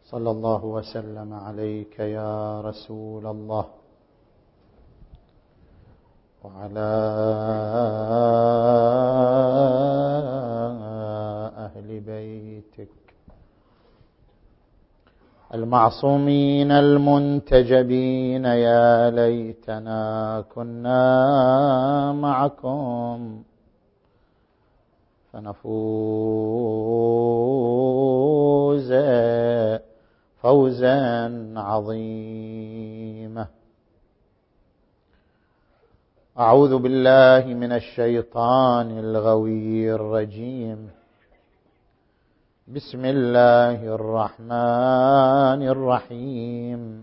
صلى الله وسلم عليك يا رسول الله وعلى أهل بيتك المعصومين المنتجبين. يا ليتنا كنا معكم فنفوز فوزا عظيما. أعوذ بالله من الشيطان الغوي الرجيم. بسم الله الرحمن الرحيم.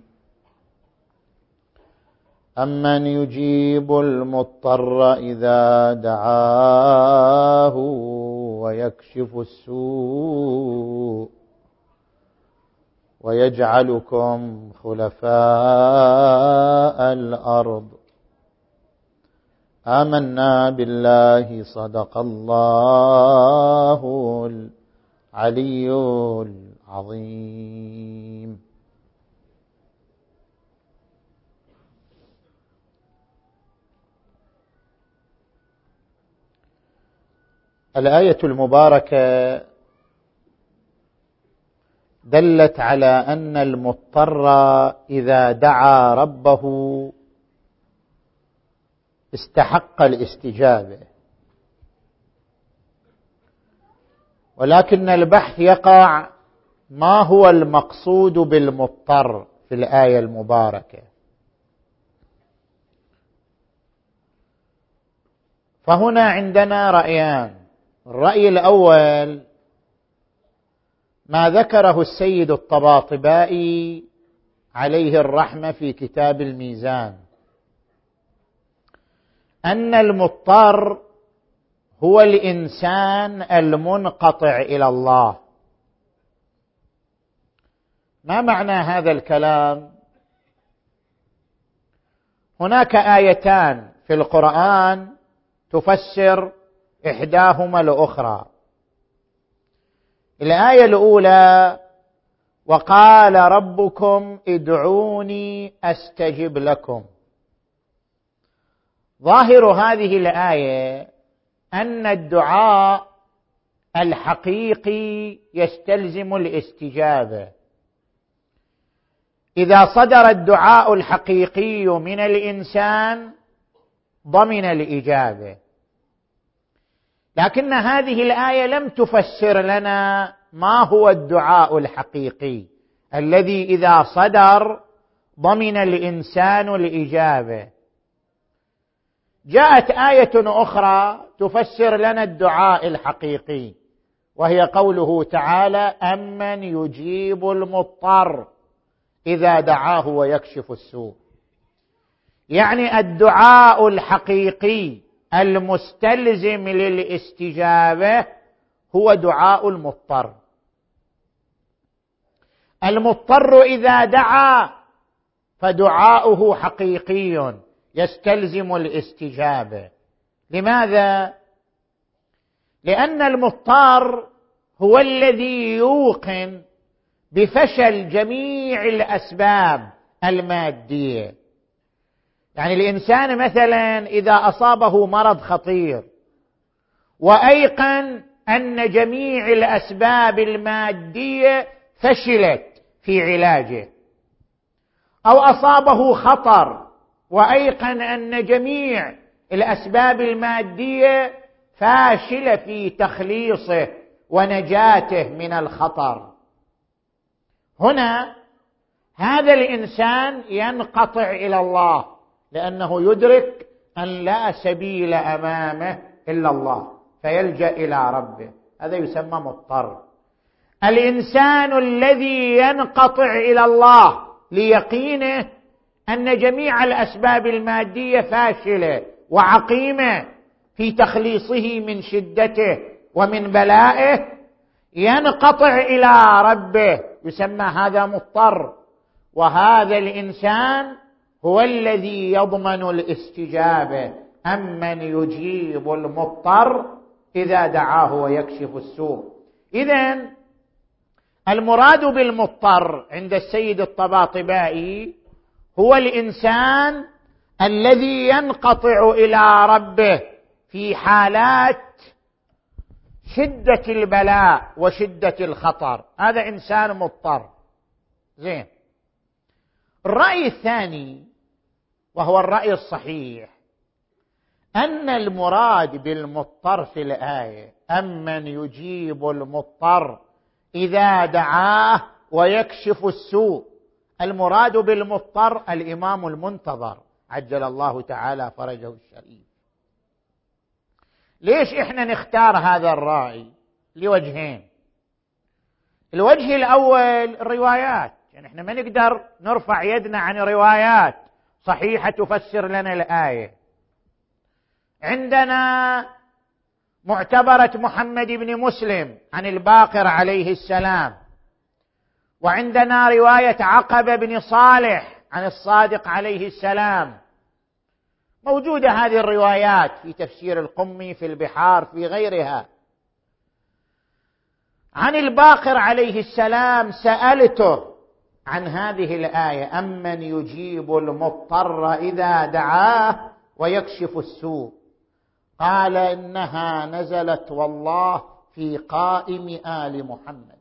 أمن يجيب المضطر إذا دعاه ويكشف السوء ويجعلكم خلفاء الأرض. آمنا بالله صدق الله العلي العظيم. الآية المباركة دلت على أن المضطر إذا دعا ربه استحق الاستجابة، ولكن البحث يقع ما هو المقصود بالمضطر في الآية المباركة. فهنا عندنا رأيان. الرأي الأول ما ذكره السيد الطباطبائي عليه الرحمة في كتاب الميزان، أن المضطر هو الإنسان المنقطع إلى الله. ما معنى هذا الكلام؟ هناك آيتان في القرآن تفسر إحداهما الأخرى. الآية الأولى: وقال ربكم ادعوني أستجب لكم. ظاهر هذه الآية أن الدعاء الحقيقي يستلزم الاستجابة. إذا صدر الدعاء الحقيقي من الإنسان ضمن الإجابة، لكن هذه الآية لم تفسر لنا ما هو الدعاء الحقيقي الذي إذا صدر ضمن الإنسان الإجابة. جاءت آية أخرى تفسر لنا الدعاء الحقيقي، وهي قوله تعالى: أمن يجيب المضطر إذا دعاه ويكشف السوء. يعني الدعاء الحقيقي المستلزم للاستجابة هو دعاء المضطر. المضطر إذا دعا فدعاؤه حقيقي يستلزم الاستجابة. لماذا؟ لأن المضطر هو الذي يوقن بفشل جميع الأسباب المادية. يعني الإنسان مثلا إذا أصابه مرض خطير وأيقن أن جميع الأسباب المادية فشلت في علاجه، أو أصابه خطر وأيقن أن جميع الأسباب المادية فاشلة في تخليصه ونجاته من الخطر، هنا هذا الإنسان ينقطع إلى الله، لأنه يدرك أن لا سبيل أمامه إلا الله، فيلجأ إلى ربه. هذا يسمى مضطر. الإنسان الذي ينقطع إلى الله ليقينه أن جميع الأسباب المادية فاشلة وعقيمة في تخليصه من شدته ومن بلائه، ينقطع إلى ربه، يسمى هذا مضطر. وهذا الإنسان هو الذي يضمن الاستجابة. أمن يجيب المضطر إذا دعاه ويكشف السوء. إذن المراد بالمضطر عند السيد الطباطبائي هو الإنسان الذي ينقطع إلى ربه في حالات شدة البلاء وشدة الخطر، هذا إنسان مضطر. زين. الرأي الثاني وهو الرأي الصحيح أن المراد بالمضطر في الآية أمن يجيب المضطر إذا دعاه ويكشف السوء. المراد بالمضطر الإمام المنتظر عجل الله تعالى فرجه الشريف. ليش إحنا نختار هذا الرأي؟ لوجهين. الوجه الأول الروايات، يعني إحنا ما نقدر نرفع يدنا عن روايات صحيحة تفسر لنا الآية. عندنا معتبرة محمد بن مسلم عن الباقر عليه السلام، وعندنا رواية عقبة بن صالح عن الصادق عليه السلام. موجودة هذه الروايات في تفسير القمي، في البحار، في غيرها. عن الباقر عليه السلام سألته عن هذه الآية أمن يجيب المضطر إذا دعاه ويكشف السوء، قال إنها نزلت والله في قائم آل محمد.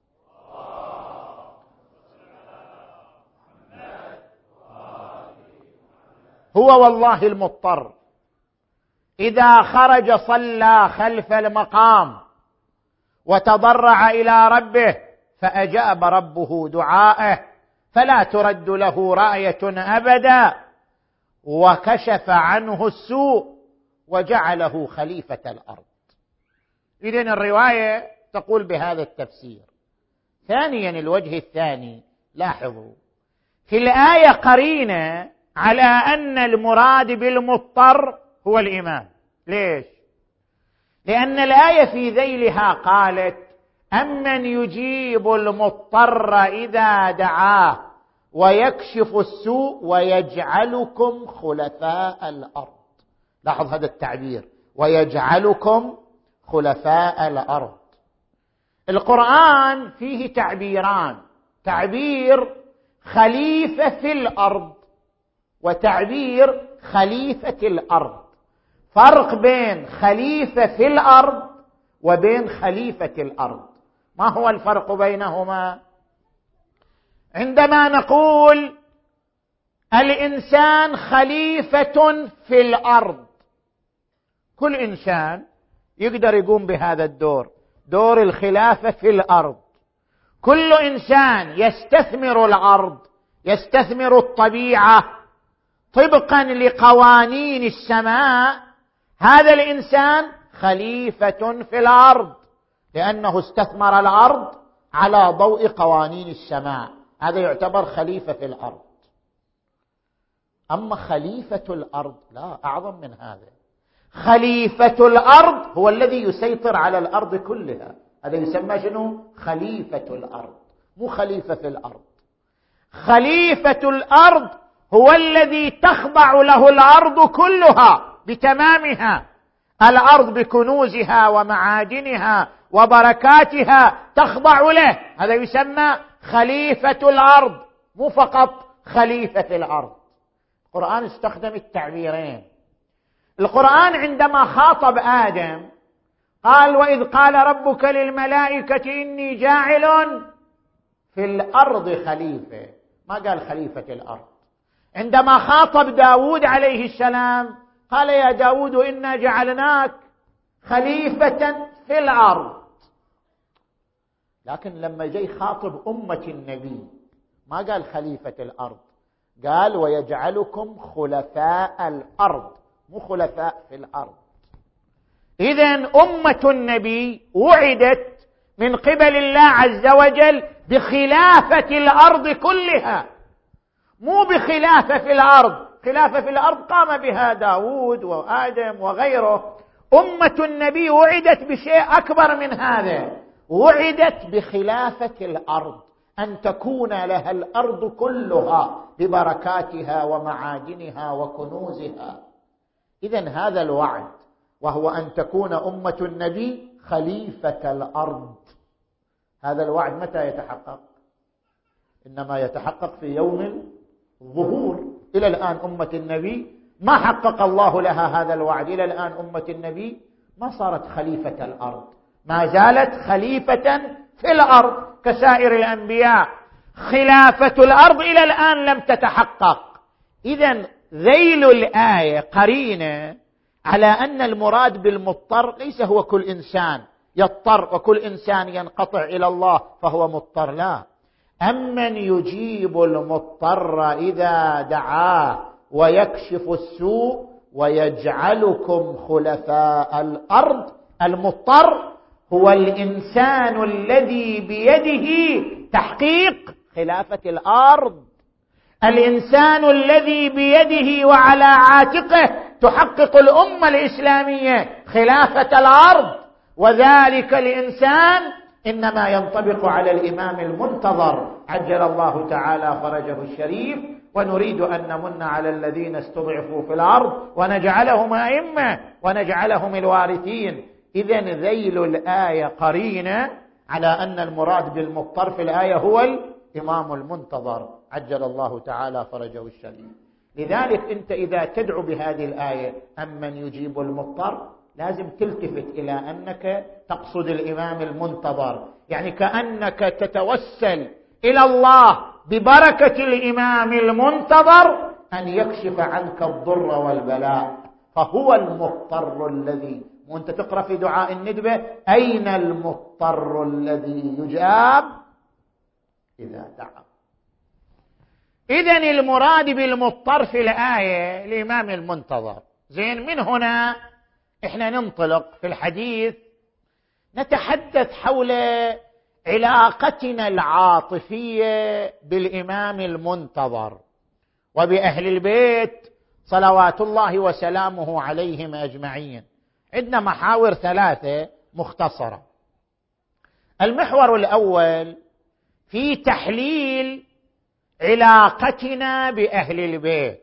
هو والله المضطر إذا خرج صلى خلف المقام وتضرع إلى ربه فأجاب ربه دعائه فلا ترد له راية أبدا، وكشف عنه السوء وجعله خليفة الأرض. إذن الرواية تقول بهذا التفسير. ثانيا الوجه الثاني، لاحظوا في الآية قرينة على أن المراد بالمضطر هو الإمام. ليش؟ لأن الآية في ذيلها قالت أمن يجيب المضطر إذا دعاه ويكشف السوء ويجعلكم خلفاء الأرض. لاحظ هذا التعبير، ويجعلكم خلفاء الأرض. القرآن فيه تعبيران، تعبير خليفة في الأرض وتعبير خليفة الأرض. فرق بين خليفة في الأرض وبين خليفة الأرض. ما هو الفرق بينهما؟ عندما نقول الإنسان خليفة في الأرض، كل إنسان يقدر يقوم بهذا الدور، دور الخلافة في الأرض. كل إنسان يستثمر الأرض، يستثمر الطبيعة طبقا لقوانين السماء، هذا الإنسان خليفة في الأرض لأنه استثمر الأرض على ضوء قوانين السماء، هذا يعتبر خليفة في الأرض. أما خليفة الأرض لا، أعظم من هذا. خليفة الأرض هو الذي يسيطر على الأرض كلها، هذا يسمى شنو؟ خليفة الأرض، مو خليفة في الأرض. خليفة الأرض هو الذي تخضع له الأرض كلها بتمامها، الأرض بكنوزها ومعادنها وبركاتها تخضع له، هذا يسمى خليفة الأرض، مو فقط خليفة في الأرض. القرآن استخدم التعبيرين. القرآن عندما خاطب آدم قال وإذ قال ربك للملائكة إني جاعل في الأرض خليفة، ما قال خليفة الأرض. عندما خاطب داود عليه السلام قال يا داود إنا جعلناك خليفة في الأرض. لكن لما جاي خاطب أمة النبي ما قال خليفة الأرض، قال ويجعلكم خلفاء الأرض، مو خلفاء في الأرض. إذن أمة النبي وعدت من قبل الله عز وجل بخلافة الأرض كلها، مو بخلافة في الأرض. خلافة في الأرض قام بها داود وآدم وغيره. أمة النبي وعدت بشيء أكبر من هذا، وعدت بخلافة الأرض، أن تكون لها الأرض كلها ببركاتها ومعادنها وكنوزها. إذن هذا الوعد، وهو أن تكون أمة النبي خليفة الأرض، هذا الوعد متى يتحقق؟ إنما يتحقق في يوم الظهور. إلى الآن أمة النبي ما حقق الله لها هذا الوعد. إلى الآن أمة النبي ما صارت خليفة الأرض، ما زالت خليفة في الأرض كسائر الأنبياء. خلافة الأرض إلى الآن لم تتحقق. إذن ذيل الآية قرينة على أن المراد بالمضطر ليس هو كل إنسان يضطر وكل إنسان ينقطع إلى الله فهو مضطر، لا. أمن يجيب المضطر إذا دعاه ويكشف السوء ويجعلكم خلفاء الأرض. المضطر هو الإنسان الذي بيده تحقيق خلافة الأرض، الإنسان الذي بيده وعلى عاتقه تحقق الأمة الإسلامية خلافة الأرض. وذلك الإنسان إنما ينطبق على الإمام المنتظر عجل الله تعالى فرجه الشريف. ونريد أن نمن على الذين استضعفوا في الأرض ونجعلهم أئمة ونجعلهم الوارثين. إذن ذيل الآية قرينة على أن المراد بالمضطر في الآية هو الإمام المنتظر عجل الله تعالى فرجه الشريف. لذلك أنت إذا تدعو بهذه الآية أمن يجيب المضطر لازم تلتفت إلى أنك تقصد الإمام المنتظر، يعني كأنك تتوسل إلى الله ببركة الإمام المنتظر أن يكشف عنك الضر والبلاء، فهو المضطر الذي. وأنت تقرأ في دعاء الندبة أين المضطر الذي يجاب إذا دعا. إذن المراد بالمضطر في الآية الإمام المنتظر. زين، من هنا إحنا ننطلق في الحديث نتحدث حول علاقتنا العاطفية بالإمام المنتظر وبأهل البيت صلوات الله وسلامه عليهم أجمعين. عندنا محاور 3 مختصرة. المحور الأول في تحليل علاقتنا بأهل البيت.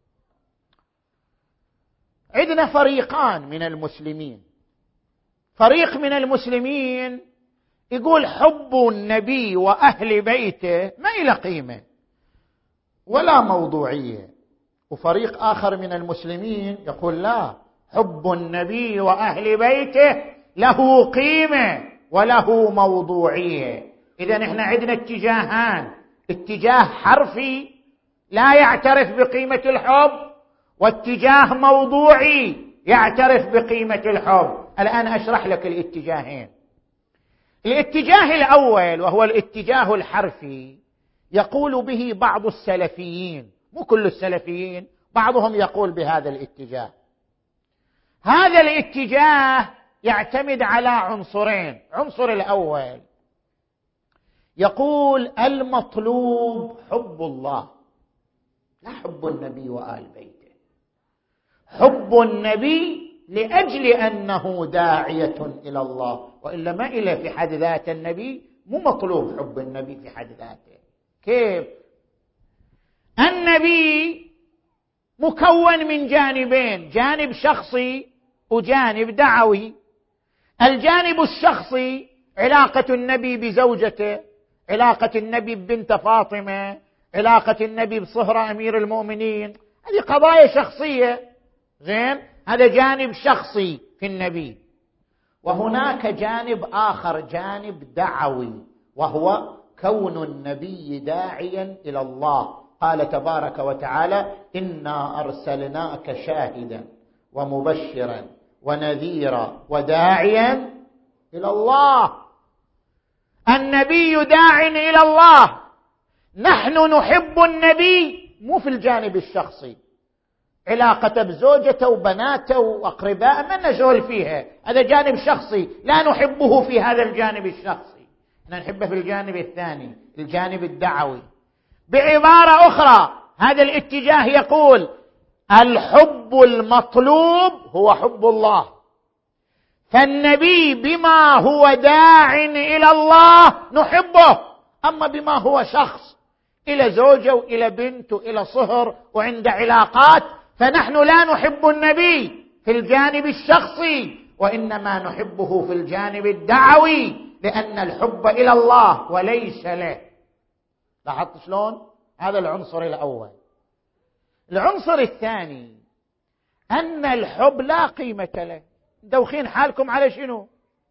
عندنا فريقان من المسلمين. فريق من المسلمين يقول حب النبي وأهل بيته ما إلى قيمة ولا موضوعية، وفريق آخر من المسلمين يقول لا، حب النبي وأهل بيته له قيمة وله موضوعية. إذن احنا عندنا اتجاهان، اتجاه حرفي لا يعترف بقيمة الحب، واتجاه موضوعي يعترف بقيمة الحب. الآن أشرح لك الاتجاهين. الاتجاه الأول وهو الاتجاه الحرفي يقول به بعض السلفيين، مو كل السلفيين، بعضهم يقول بهذا الاتجاه. هذا الاتجاه يعتمد على عنصرين. عنصر الأول يقول المطلوب حب الله لا حب النبي وآل بيته. حب النبي لأجل أنه داعية إلى الله، وإلا ما إله في حد ذات النبي، مو مطلوب حب النبي في حد ذاته. كيف؟ النبي مكون من جانبين، جانب شخصي وجانب دعوي. الجانب الشخصي علاقة النبي بزوجته، علاقة النبي ببنت فاطمة، علاقة النبي بصهرة أمير المؤمنين، هذه قضايا شخصية. زين، هذا جانب شخصي في النبي. وهناك جانب آخر، جانب دعوي، وهو كون النبي داعيا إلى الله. قال تبارك وتعالى إنا أرسلناك شاهدا ومبشرا ونذيرا وداعيا إلى الله. النبي داع إلى الله. نحن نحب النبي مو في الجانب الشخصي، علاقته بزوجته وبناته وأقرباء ما نشغل فيها، هذا جانب شخصي لا نحبه في هذا الجانب الشخصي، نحبه في الجانب الثاني، الجانب الدعوي. بعبارة أخرى هذا الاتجاه يقول الحب المطلوب هو حب الله، فالنبي بما هو داع إلى الله نحبه، أما بما هو شخص إلى زوجة وإلى بنت وإلى صهر وعند علاقات فنحن لا نحب النبي في الجانب الشخصي، وإنما نحبه في الجانب الدعوي، لأن الحب إلى الله وليس له. لاحظت شلون؟ هذا العنصر الأول. العنصر الثاني أن الحب لا قيمة له. دوخين حالكم على شنو؟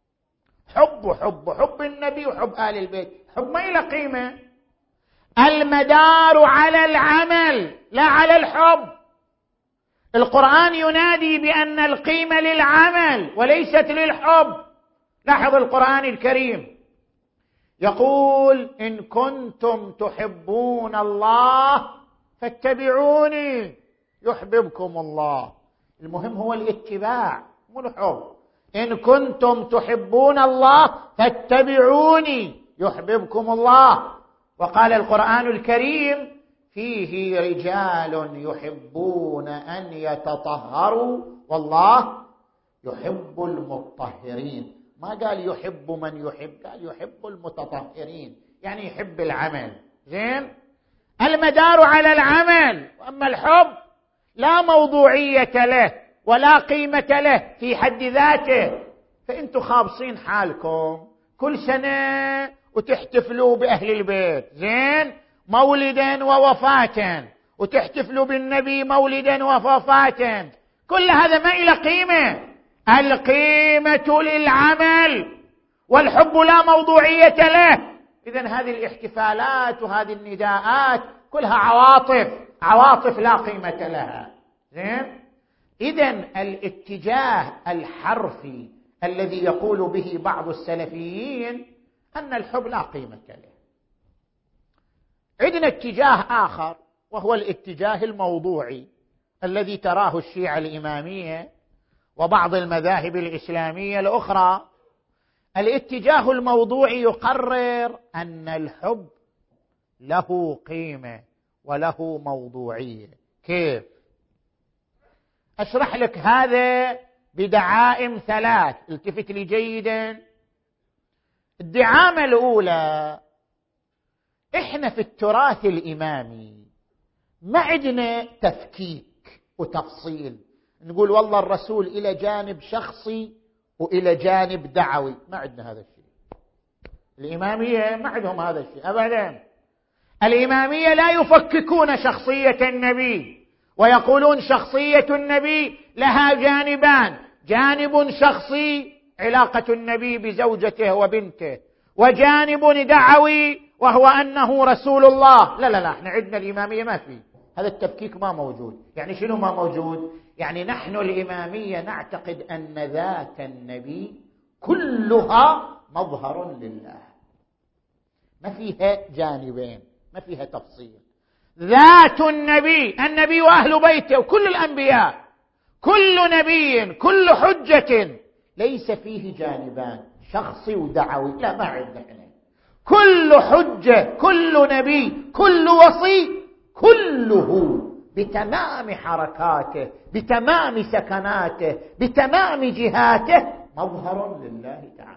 حب النبي وحب آل البيت، حب ما له قيمة. المدار على العمل لا على الحب. القرآن ينادي بأن القيمة للعمل وليست للحب. لاحظ القرآن الكريم يقول: إن كنتم تحبون الله فاتبعوني يحببكم الله. المهم هو الاتباع مو الحب. إن كنتم تحبون الله فاتبعوني يحببكم الله. وقال القرآن الكريم: فيه رجال يحبون أن يتطهروا والله يحب المطهرين. ما قال يحب من يحب، قال يحب المتطهرين، يعني يحب العمل. زين؟ المدار على العمل. وأما الحب لا موضوعية له ولا قيمة له في حد ذاته. فأنتوا خابصين حالكم كل سنة وتحتفلوا بأهل البيت، زين، مولدا ووفاة، وتحتفلوا بالنبي مولدا ووفاة. كل هذا ما إلى قيمة. القيمة للعمل، والحب لا موضوعية له. إذن هذه الاحتفالات وهذه النداءات كلها عواطف لا قيمة لها. زين؟ إذن الاتجاه الحرفي الذي يقول به بعض السلفيين أن الحب لا قيمة له. عندنا اتجاه آخر وهو الاتجاه الموضوعي الذي تراه الشيعة الإمامية وبعض المذاهب الإسلامية الأخرى. الاتجاه الموضوعي يقرر أن الحب له قيمة وله موضوعية. كيف؟ أشرح لك هذا بدعائم ثلاث. التفت لي جيدا. الدعامة الأولى: إحنا في التراث الإمامي ما عندنا تفكيك وتفصيل، نقول والله الرسول إلى جانب شخصي وإلى جانب دعوي. ما عندنا هذا الشيء. الإمامية ما عندهم هذا الشيء أبدا. الإمامية لا يفككون شخصية النبي ويقولون شخصية النبي لها جانبان: جانب شخصي علاقة النبي بزوجته وبنته، وجانب دعوي وهو أنه رسول الله. لا احنا عندنا الإمامية ما في هذا التفكيك، ما موجود. يعني شنو ما موجود؟ يعني نحن الإمامية نعتقد أن ذات النبي كلها مظهر لله، ما فيها جانبين، ما فيها تفصيل. ذات النبي وأهل بيته وكل الأنبياء، كل نبي كل حجة ليس فيه جانبان شخصي ودعوي. لا، ما عندنا احنا. كل حجة كل نبي كل وصي كله بتمام حركاته بتمام سكناته بتمام جهاته مظهر لله تعالى.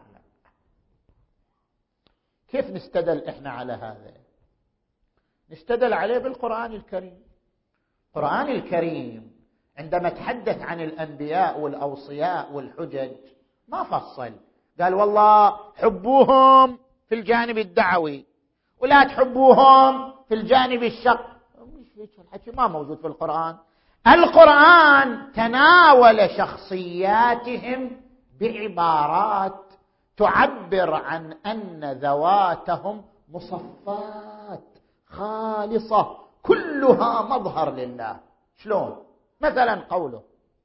كيف نستدل احنا على هذا؟ نستدل عليه بالقرآن الكريم. القرآن الكريم عندما تحدث عن الأنبياء والأوصياء والحجج ما فصل، قال والله حبوهم في الجانب الدعوي ولا تحبوهم في الجانب الشق. الحكي ما موجود في القرآن. القرآن تناول شخصياتهم بعبارات تعبر عن أن ذواتهم مصفات خالصة كلها مظهر لله. شلون؟ مثلا قوله: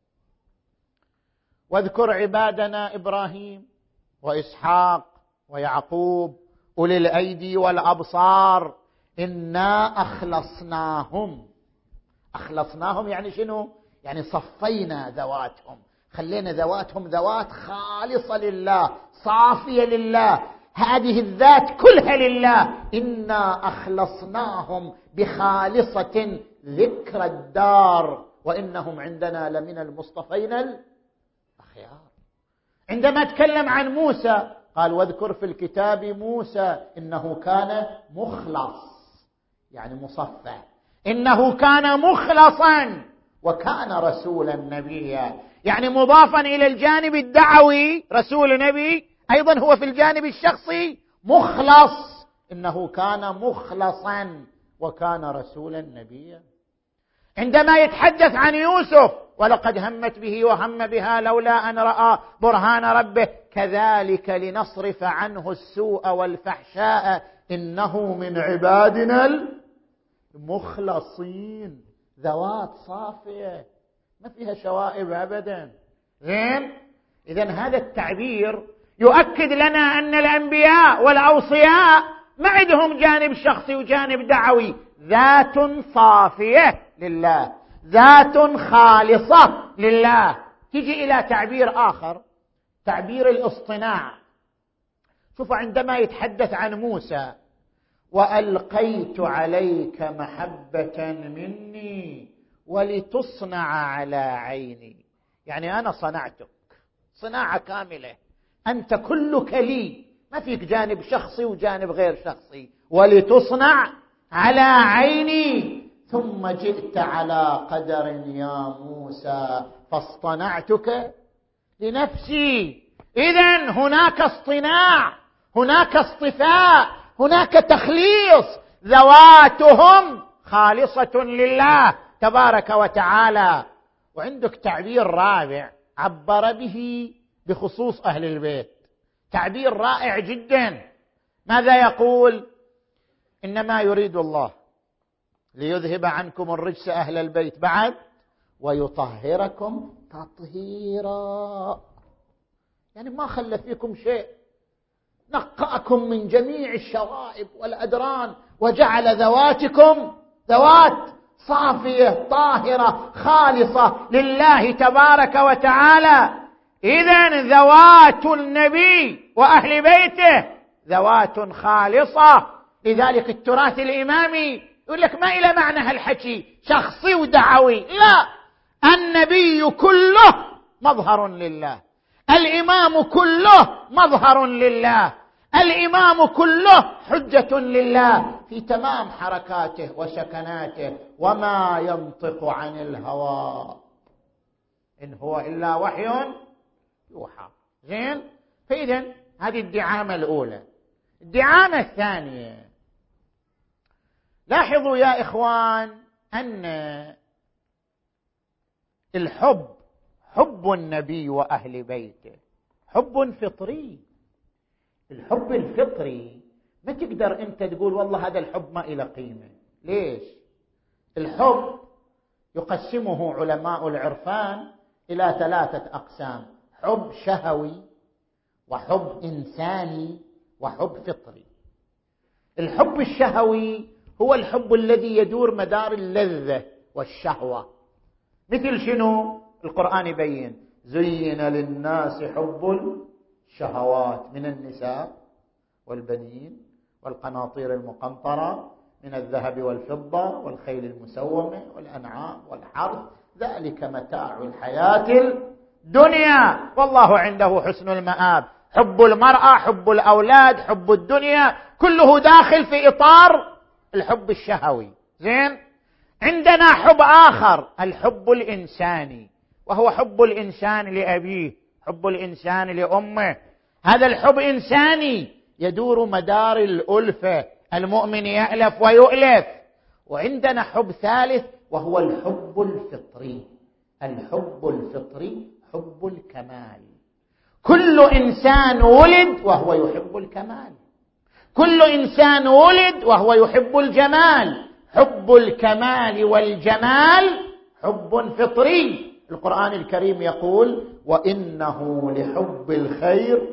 واذكر عبادنا إبراهيم وإسحاق ويعقوب أولي الأيدي والأبصار إنا أخلصناهم يعني شنو؟ يعني صفينا ذواتهم، خلينا ذواتهم ذوات خالصة لله صافية لله، هذه الذات كلها لله. إنا أخلصناهم بخالصة ذكر الدار وإنهم عندنا لمن المصطفين الأخيار. عندما تكلم عن موسى قال: واذكر في الكتاب موسى إنه كان مخلص، يعني مصفى، إنه كان مخلصا وكان رسولا نبيا، يعني مضافا إلى الجانب الدعوي رسول نبي، أيضا هو في الجانب الشخصي مخلص، إنه كان مخلصا وكان رسولا نبيا. عندما يتحدث عن يوسف ولقد همت به وهم بها لولا أن رأى برهان ربه كذلك لنصرف عنه السوء والفحشاء إنه من عبادنا المخلصين، ذوات صافية ما فيها شوائب أبدا. زين، إذن هذا التعبير يؤكد لنا أن الأنبياء والأوصياء ما عندهم جانب شخصي وجانب دعوي، ذات صافية لله، ذات خالصة لله. تجي إلى تعبير آخر، تعبير الاصطناع. شوفوا عندما يتحدث عن موسى وألقيت عليك محبة مني ولتصنع على عيني، يعني أنا صنعتك صناعة كاملة، أنت كلك لي، ما فيك جانب شخصي وجانب غير شخصي، ولتصنع على عيني ثم جئت على قدر يا موسى فاصطنعتك لنفسي. إذن هناك اصطناع، هناك اصطفاء، هناك تخليص، ذواتهم خالصة لله تبارك وتعالى. وعندك تعبير رابع عبر به بخصوص أهل البيت، تعبير رائع جدا. ماذا يقول؟ إنما يريد الله ليذهب عنكم الرجس أهل البيت بعد ويطهركم تطهيرا، يعني ما خلى فيكم شيء، نقأكم من جميع الشوائب والأدران وجعل ذواتكم ذوات صافية طاهرة خالصة لله تبارك وتعالى. إذن ذوات النبي وأهل بيته ذوات خالصة. لذلك التراث الإمامي يقول لك ما إلى معنى هالحكي شخصي ودعوي، لا، النبي كله مظهر لله، الإمام كله مظهر لله، الإمام كله حجة لله في تمام حركاته وسكناته، وما ينطق عن الهوى إن هو إلا وحي يوحى. زين، فإذن هذه الدعامة الأولى. الدعامة الثانية، لاحظوا يا إخوان أن الحب، حب النبي وأهل بيته حب فطري. الحب الفطري ما تقدر أنت تقول والله هذا الحب ما إله قيمة. ليش؟ الحب يقسمه علماء العرفان إلى 3 أقسام: حب شهوي، وحب إنساني، وحب فطري. الحب الشهوي هو الحب الذي يدور مدار اللذة والشهوة. مثل شنو؟ القرآن يبين: زين للناس حب الشهوات من النساء والبنين والقناطير المقنطرة من الذهب والفضة والخيل المسومة والأنعام والحرث ذلك متاع الحياة الدنيا والله عنده حسن المآب. حب المرأة، حب الأولاد، حب الدنيا، كله داخل في إطار الحب الشهوي. زين، عندنا حب آخر، الحب الإنساني، وهو حب الإنسان لأبيه، حب الإنسان لأمه. هذا الحب إنساني يدور مدار الألفة، المؤمن يألف ويؤلف. وعندنا حب ثالث وهو الحب الفطري. الحب الفطري حب الكمال. كل إنسان ولد وهو يحب الكمال، كل إنسان ولد وهو يحب الجمال. حب الكمال والجمال حب فطري. القرآن الكريم يقول: وإنه لحب الخير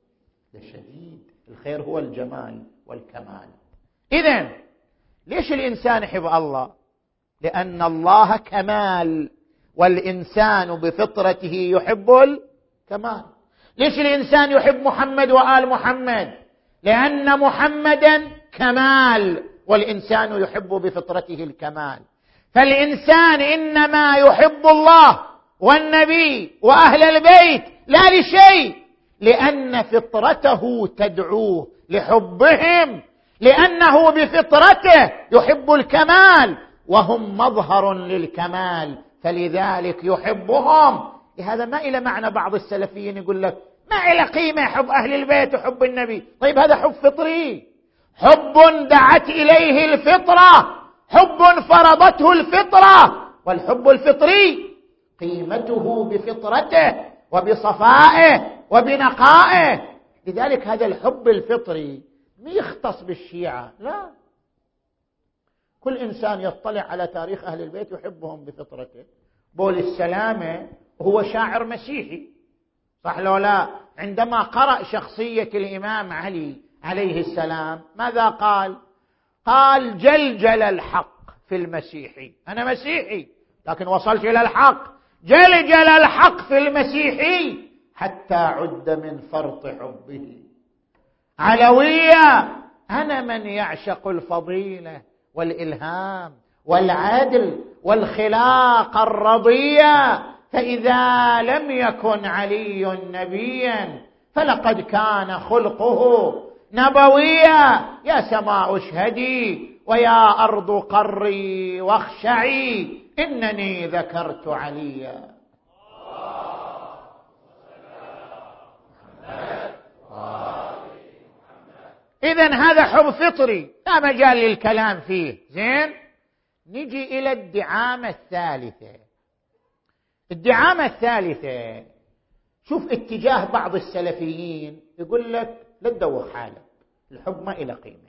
لشديد. الخير هو الجمال والكمال. إذن ليش الإنسان يحب الله؟ لأن الله كمال، والإنسان بفطرته يحب الكمال. ليش الإنسان يحب محمد وآل محمد؟ لأن محمدا كمال، والإنسان يحب بفطرته الكمال. فالإنسان إنما يحب الله والنبي وأهل البيت لا لشيء، لأن فطرته تدعوه لحبهم، لأنه بفطرته يحب الكمال وهم مظهر للكمال، فلذلك يحبهم. لهذا ما إلى معنى بعض السلفيين يقول لك ما له قيمة حب أهل البيت وحب النبي. طيب هذا حب فطري، حب دعت إليه الفطرة، حب فرضته الفطرة. والحب الفطري قيمته بفطرته وبصفائه وبنقائه. لذلك هذا الحب الفطري ما يختص بالشيعة، لا، كل إنسان يطلع على تاريخ أهل البيت يحبهم بفطرته. بول السلامة هو شاعر مسيحي، صح لو لا؟ عندما قرأ شخصية الإمام علي عليه السلام ماذا قال؟ قال جلجل الحق في المسيحي. أنا مسيحي لكن وصلت إلى الحق. جلجل الحق في المسيحي حتى عد من فرط حبه. علوية، أنا من يعشق الفضيلة والإلهام والعدل والخلاق الرضية، فإذا لم يكن علي نبيا فلقد كان خلقه نبويا. يا سماء اشهدي ويا أرض قري واخشعي إنني ذكرت عليا. إذن هذا حب فطري لا مجال للكلام فيه. زين، نجي إلى الدعامة الثالثة. الدعامة الثالثة، شوف اتجاه بعض السلفيين يقول لك لا تدوخ حالك، الحب ما إله قيمة،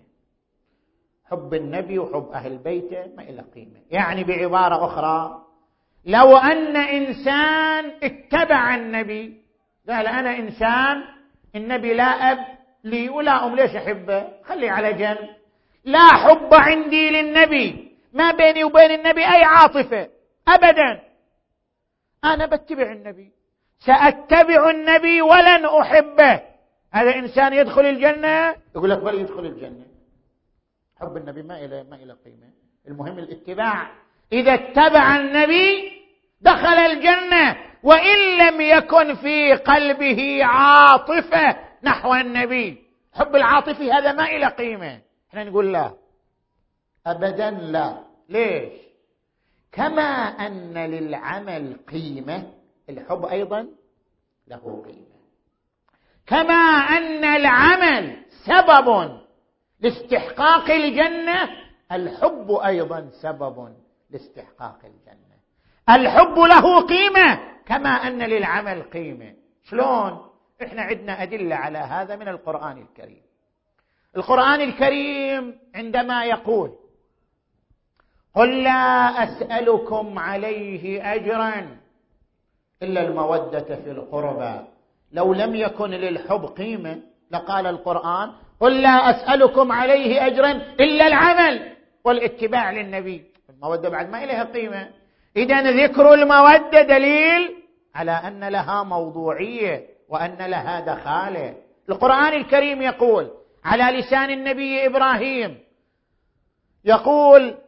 حب النبي وحب أهل بيته ما إله قيمة. يعني بعبارة أخرى، لو أن إنسان اتبع النبي، قال أنا إنسان النبي لا أب لي ولا أم، ليش أحبه؟ خلي على جنب. لا حب عندي للنبي، ما بيني وبين النبي أي عاطفة أبدا، أنا بتبع النبي، سأتبع النبي ولن أحبه. هذا إنسان يدخل الجنة؟ يقول لك بل يدخل الجنة. حب النبي ما إلى قيمة، المهم الاتباع. إذا اتبع النبي دخل الجنة، وإن لم يكن في قلبه عاطفة نحو النبي. حب العاطفي هذا ما إلى قيمة. احنا نقول لا، أبدا لا. ليش؟ كما أن للعمل قيمة، الحب أيضا له قيمة. كما أن العمل سبب لاستحقاق الجنة، الحب أيضا سبب لاستحقاق الجنة. الحب له قيمة كما أن للعمل قيمة. شلون؟ إحنا عندنا أدلة على هذا من القرآن الكريم. القرآن الكريم عندما يقول قل لا أسألكم عليه أجرا إلا المودة في القربى، لو لم يكن للحب قيمة لقال القرآن قل لا أسألكم عليه أجرا إلا العمل والاتباع للنبي. المودة بعد ما إليها قيمة. إذن ذكر المودة دليل على أن لها موضوعية وأن لها دخالة. القرآن الكريم يقول على لسان النبي إبراهيم، يقول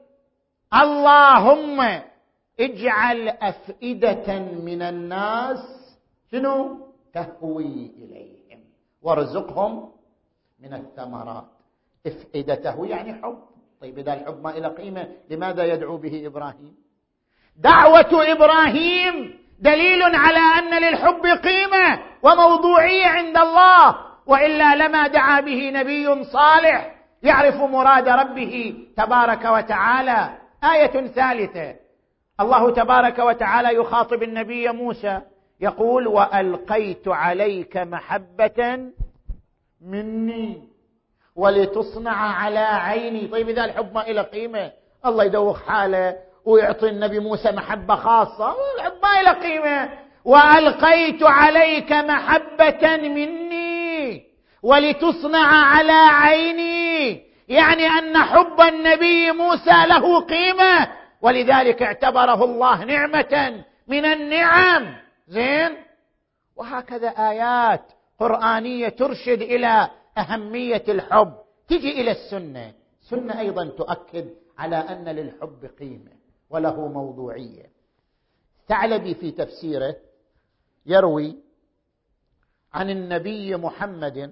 اللهم اجعل أفئدة من الناس شنو؟ تهوي إليهم وارزقهم من الثمرات. أفئدة تهوي يعني حب. طيب إذا الحب ما إلى قيمة لماذا يدعو به إبراهيم؟ دعوة إبراهيم دليل على أن للحب قيمة وموضوعية عند الله، وإلا لما دعا به نبي صالح يعرف مراد ربه تبارك وتعالى. آية ثالثة، الله تبارك وتعالى يخاطب النبي موسى يقول وألقيت عليك محبة مني ولتصنع على عيني. طيب إذا الحب ما إلى قيمة، الله يدوخ حاله ويعطي النبي موسى محبة خاصة، الحب ما إلى قيمة. وألقيت عليك محبة مني ولتصنع على عيني، يعني أن حب النبي موسى له قيمة، ولذلك اعتبره الله نعمة من النعم. زين، وهكذا آيات قرآنية ترشد إلى أهمية الحب. تجي إلى السنة، السنة أيضا تؤكد على أن للحب قيمة وله موضوعية. ثعلبي في تفسيره يروي عن النبي محمد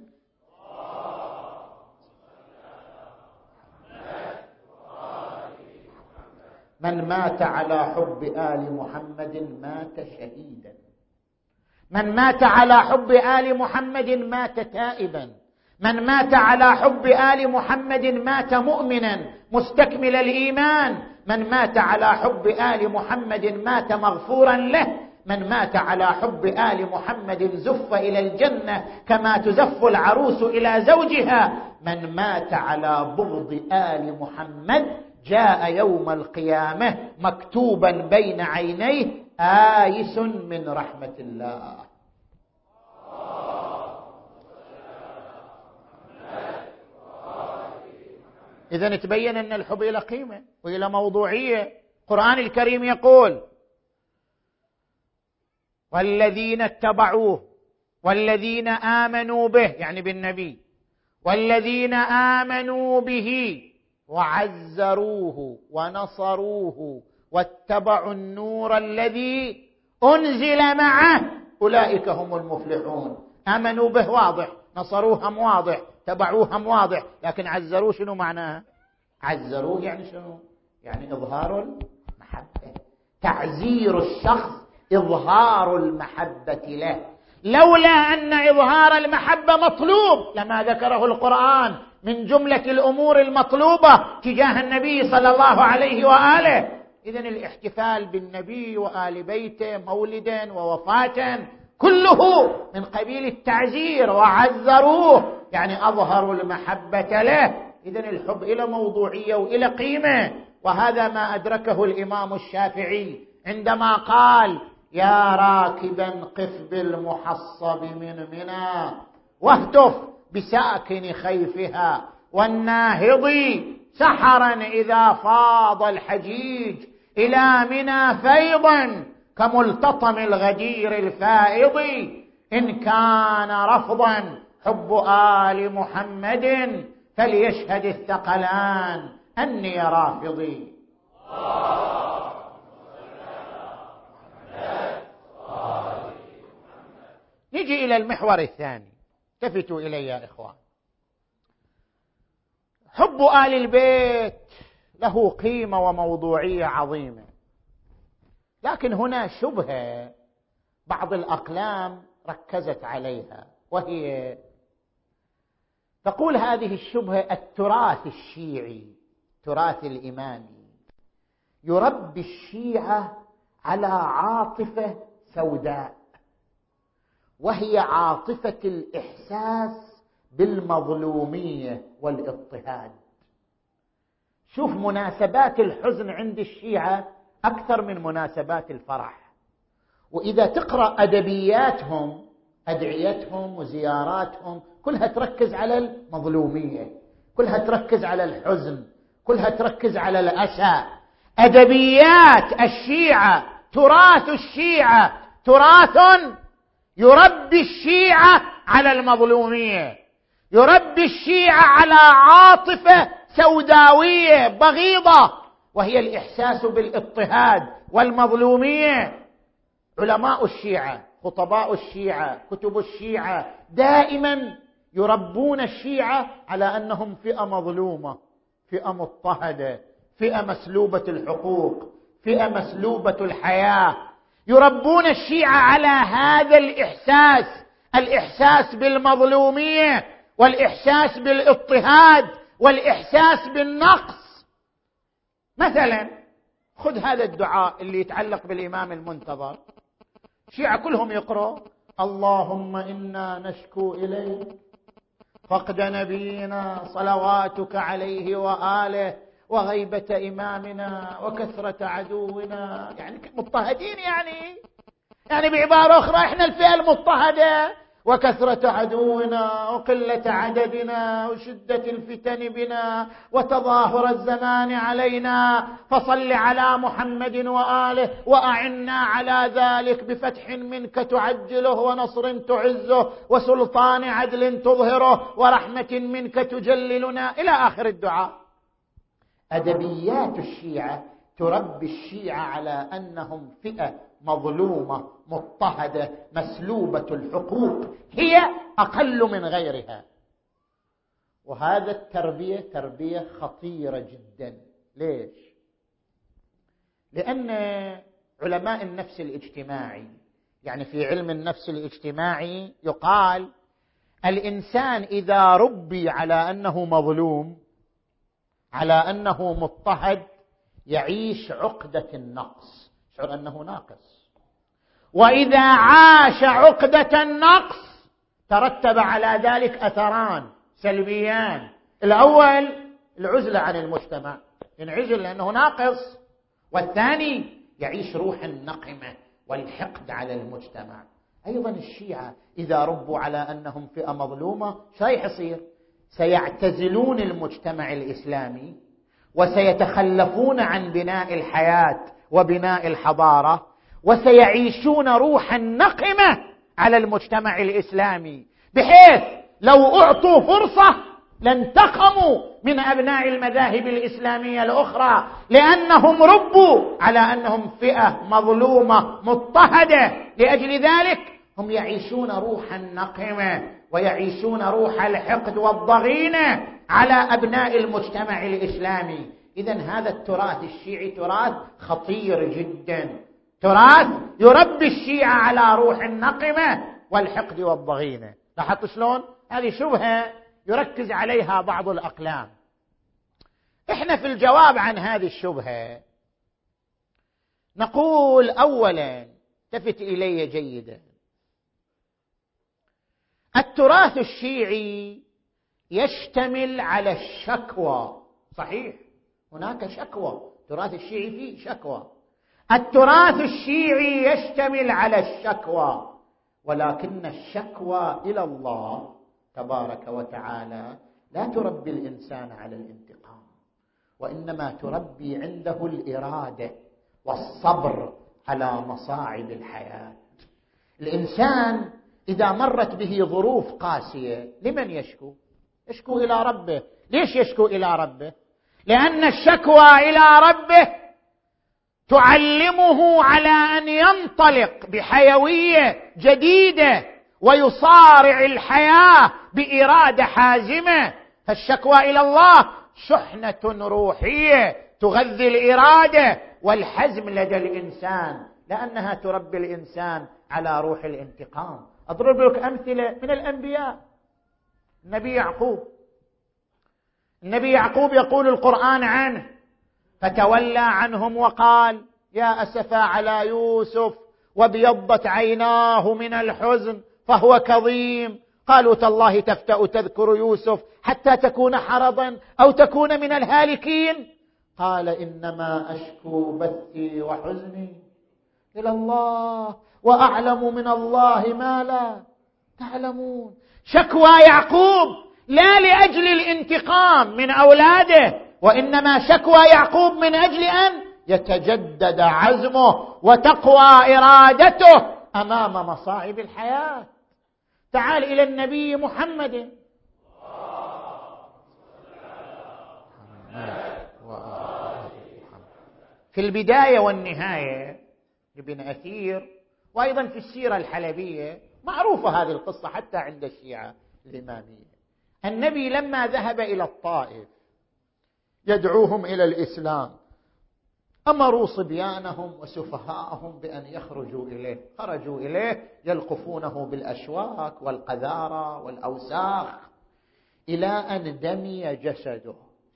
من مات على حب آل محمد مات شهيدا. من مات على حب آل محمد مات تائبا، من مات على حب آل محمد مات مؤمنا مستكمل الإيمان، من مات على حب آل محمد مات مغفورا له، من مات على حب آل محمد زف إلى الجنة كما تزف العروس إلى زوجها، من مات على بغض آل محمد جاء يوم القيامة مكتوبا بين عينيه آيس من رحمة الله. إذن تبين أن الحب إلى قيمة وإلى موضوعية. القرآن الكريم يقول: والذين اتبعوه والذين آمنوا به، يعني بالنبي، والذين آمنوا به وعزروه ونصروه واتبعوا النور الذي أنزل معه أولئك هم المفلحون. آمنوا به واضح، نصروه هم واضح، تبعوه هم واضح، لكن عزروه شنو معناها؟ عزروه يعني شنو؟ يعني إظهار المحبة، تعزير الشخص، إظهار المحبة له. لولا أن إظهار المحبة مطلوب لما ذكره القرآن من جملة الأمور المطلوبة تجاه النبي صلى الله عليه وآله. إذن الاحتفال بالنبي وآل بيته مولدا ووفاة كله من قبيل التعزير، وعزروه يعني أظهروا المحبة له. إذن الحب إلى موضوعية وإلى قيمة، وهذا ما أدركه الإمام الشافعي عندما قال: يا راكبا قف بالمحصب من منى واهتف بساكن خيفها، والناهض سحرا إذا فاض الحجيج إلى منى فيضا كملتطم الغدير الفائض، إن كان رفضا حب آل محمد فليشهد الثقلان أني رافضي. نجي إلى المحور الثاني. التفتوا إلي يا إخوان. حب آل البيت له قيمة وموضوعية عظيمة، لكن هنا شبهة بعض الأقلام ركزت عليها، وهي تقول هذه الشبهة: التراث الشيعي، التراث الإمامي، يربي الشيعة على عاطفة سوداء، وهي عاطفة الإحساس بالمظلومية والاضطهاد. شوف مناسبات الحزن عند الشيعة أكثر من مناسبات الفرح، وإذا تقرأ أدبياتهم، أدعيتهم وزياراتهم، كلها تركز على المظلومية، كلها تركز على الحزن، كلها تركز على الأسى. أدبيات الشيعة، تراث الشيعة تراث يربي الشيعة على المظلومية، يربي الشيعة على عاطفة سوداوية بغيضة، وهي الإحساس بالاضطهاد والمظلومية. علماء الشيعة، خطباء الشيعة، كتب الشيعة دائما يربون الشيعة على أنهم فئة مظلومة، فئة مضطهدة، فئة مسلوبة الحقوق، فئة مسلوبة الحياة. يربون الشيعة على هذا الإحساس، الإحساس بالمظلومية والإحساس بالاضطهاد والإحساس بالنقص. مثلا خذ هذا الدعاء اللي يتعلق بالإمام المنتظر، الشيعة كلهم يقرأ: اللهم إنا نشكو إليك فقد نبينا صلواتك عليه وآله وغيبة إمامنا وكثرة عدونا. يعني مضطهدين، يعني بعبارة أخرى إحنا الفئة المضطهدة، وكثرة عدونا وقلة عددنا وشدة الفتن بنا وتظاهر الزمان علينا، فصل على محمد وآله وأعنا على ذلك بفتح منك تعجله ونصر تعزه وسلطان عدل تظهره ورحمة منك تجللنا، إلى آخر الدعاء. أدبيات الشيعة تربي الشيعة على أنهم فئة مظلومة مضطهدة مسلوبة الحقوق، هي أقل من غيرها. وهذا التربية تربية خطيرة جدا. ليش؟ لأن علماء النفس الاجتماعي يعني في علم النفس الاجتماعي يقال الإنسان إذا ربي على أنه مظلوم، على أنه مضطهد، يعيش عقدة النقص، يشعر أنه ناقص. وإذا عاش عقدة النقص ترتب على ذلك أثران سلبيان: الأول العزلة عن المجتمع، ينعزل لأنه ناقص، والثاني يعيش روح النقمة والحقد على المجتمع. أيضا الشيعة إذا ربوا على أنهم فئة مظلومة شيء يصير؟ سيعتزلون المجتمع الإسلامي وسيتخلفون عن بناء الحياة وبناء الحضارة، وسيعيشون روح النقمة على المجتمع الإسلامي، بحيث لو أعطوا فرصة لانتقموا من أبناء المذاهب الإسلامية الأخرى، لأنهم ربوا على أنهم فئة مظلومة مضطهدة. لأجل ذلك هم يعيشون روح النقمة ويعيشون روح الحقد والضغينة على أبناء المجتمع الإسلامي. إذن هذا التراث الشيعي تراث خطير جدا، تراث يربي الشيعة على روح النقمة والحقد والضغينة. لاحظت شلون؟ هذه شبهة يركز عليها بعض الأقلام. إحنا في الجواب عن هذه الشبهة نقول أولا، التفت إلي جيدا، التراث الشيعي يشتمل على الشكوى. صحيح هناك شكوى، التراث الشيعي فيه شكوى، التراث الشيعي يشتمل على الشكوى، ولكن الشكوى إلى الله تبارك وتعالى لا تربي الإنسان على الانتقام، وإنما تربي عنده الإرادة والصبر على مصاعب الحياة. الإنسان إذا مرت به ظروف قاسية لمن يشكو؟ يشكو إلى ربه. ليش يشكو إلى ربه؟ لأن الشكوى إلى ربه تعلمه على أن ينطلق بحيوية جديدة ويصارع الحياة بإرادة حازمة. فالشكوى إلى الله شحنة روحية تغذي الإرادة والحزم لدى الإنسان، لأنها تربي الإنسان على روح الانتقام. أضرب لك أمثلة من الأنبياء. النبي يعقوب يقول القرآن عنه: فتولى عنهم وقال يا أسفا على يوسف وابيضت عيناه من الحزن فهو كظيم، قالوا تالله تفتأ تذكر يوسف حتى تكون حرضا أو تكون من الهالكين، قال إنما أشكو بثي وحزني إلى الله وأعلم من الله ما لا تعلمون. شكوى يعقوب لا لأجل الانتقام من أولاده، وإنما شكوى يعقوب من أجل أن يتجدد عزمه وتقوى إرادته أمام مصاعب الحياة. تعال إلى النبي محمد في البداية والنهاية ابن أثير، وأيضا في السيرة الحلبية معروفة هذه القصة حتى عند الشيعة الإمامية. النبي لما ذهب إلى الطائف يدعوهم إلى الإسلام أمروا صبيانهم وسفهاءهم بأن يخرجوا إليه، خرجوا إليه يلقفونه بالأشواك والقذارة والأوساخ إلى أن دمي جسده.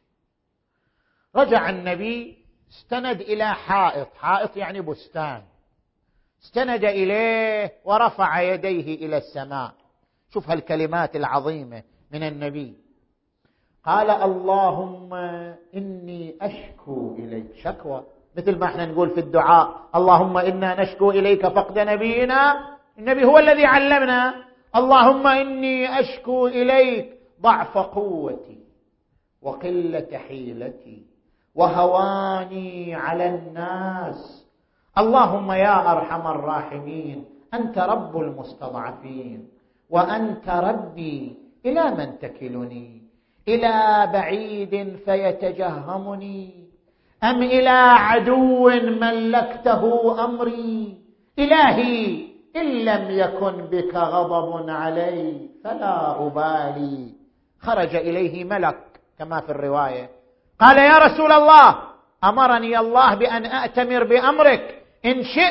رجع النبي استند إلى حائط يعني بستان، استند إليه ورفع يديه إلى السماء. شوف هالكلمات العظيمة من النبي، قال اللهم إني أشكو إليك، شكوى مثل ما احنا نقول في الدعاء اللهم إنا نشكو إليك فقد نبينا، النبي هو الذي علمنا اللهم إني أشكو إليك ضعف قوتي وقلة حيلتي وهواني على الناس، اللهم يا أرحم الراحمين أنت رب المستضعفين وأنت ربي، إلى من تكلني؟ إلى بعيد فيتجهمني أم إلى عدو ملكته أمري؟ إلهي إن لم يكن بك غضب علي فلا أبالي. خرج إليه ملك كما في الرواية قال يا رسول الله أمرني الله بأن أأتمر بأمرك، إن شئت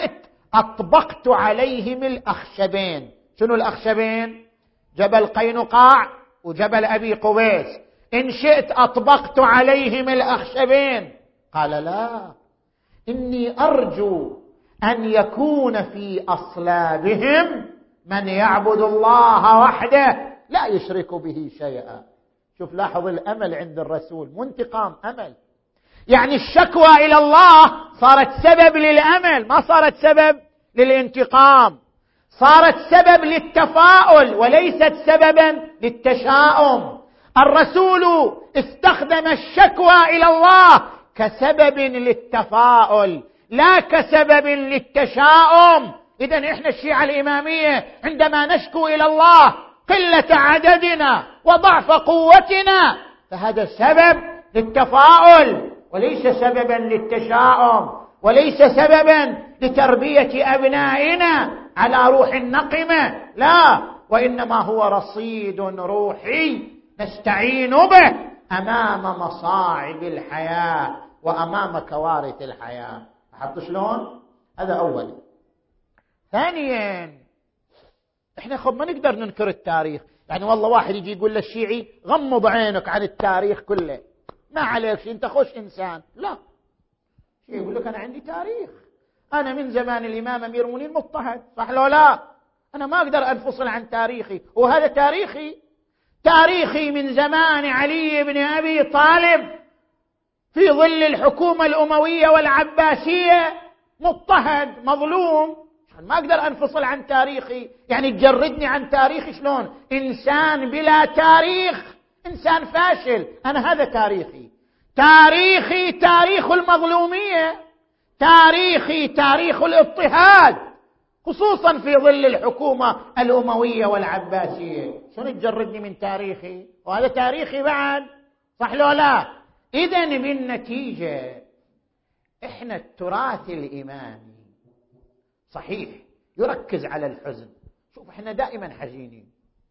أطبقت عليهم الأخشبين. شنو الأخشبين؟ جبل قينقاع وجبل أبي قبيس. إن شئت أطبقت عليهم الأخشبين. قال لا، إني أرجو أن يكون في أصلابهم من يعبد الله وحده لا يشرك به شيئا. شوف، لاحظ الأمل عند الرسول، مو انتقام، أمل. يعني الشكوى إلى الله صارت سبب للأمل، ما صارت سبب للانتقام، صارت سبب للتفاؤل وليست سببا للتشاؤم. الرسول استخدم الشكوى إلى الله كسبب للتفاؤل لا كسبب للتشاؤم. إذن إحنا الشيعة الإمامية عندما نشكو إلى الله قلة عددنا وضعف قوتنا فهذا سبب للتفاؤل وليس سببا للتشاؤم، وليس سببا لتربية أبنائنا على روح النقمة، لا، وإنما هو رصيد روحي نستعين به أمام مصاعب الحياة وأمام كوارث الحياة. حط شلون؟ هذا أولا. ثانيا، احنا ما نقدر ننكر التاريخ. يعني والله واحد يجي يقول للشيعي غمض عينك عن التاريخ كله، ما عليك، انت خوش انسان. لا، يقول لك انا عندي تاريخ، انا من زمان الامام امير المؤمنين مضطهد، صح لو لا؟ انا ما اقدر انفصل عن تاريخي، وهذا تاريخي من زمان علي بن ابي طالب في ظل الحكومة الأموية والعباسية، مضطهد مظلوم، ما أقدر أنفصل عن تاريخي. يعني تجردني عن تاريخي شلون؟ إنسان بلا تاريخ إنسان فاشل. أنا هذا تاريخي تاريخ المظلومية، تاريخي تاريخ الاضطهاد، خصوصا في ظل الحكومة الأموية والعباسية. شلون تجردني من تاريخي؟ وهذا تاريخي بعد، صح لو لا؟ إذن بالنتيجة إحنا التراث الإمامي صحيح يركز على الحزن. شوف، إحنا دائما حزينين،